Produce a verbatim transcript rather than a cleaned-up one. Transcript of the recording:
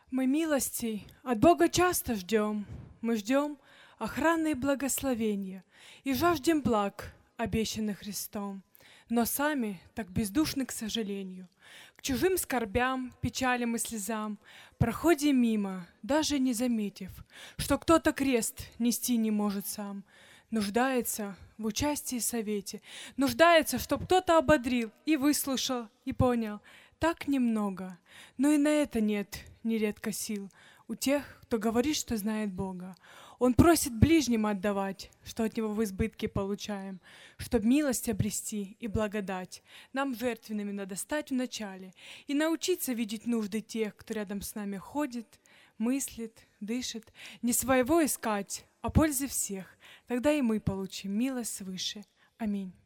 Мы милостей от Бога часто ждем, мы ждем охраны и благословения, и жаждем благ, обещанных Христом, но сами так бездушны, к сожалению. К чужим скорбям, печалям и слезам проходим мимо, даже не заметив, что кто-то крест нести не может сам. Нуждается в участии и совете, нуждается, чтоб кто-то ободрил и выслушал, и понял. Так немного, но и на это нет нередко сил у тех, кто говорит, что знает Бога. Он просит ближним отдавать, что от Него в избытке получаем, чтоб милость обрести и благодать. Нам жертвенными надо стать вначале и научиться видеть нужды тех, кто рядом с нами ходит, мыслит, дышит, не своего искать, а пользы всех. Тогда и мы получим милость свыше. Аминь.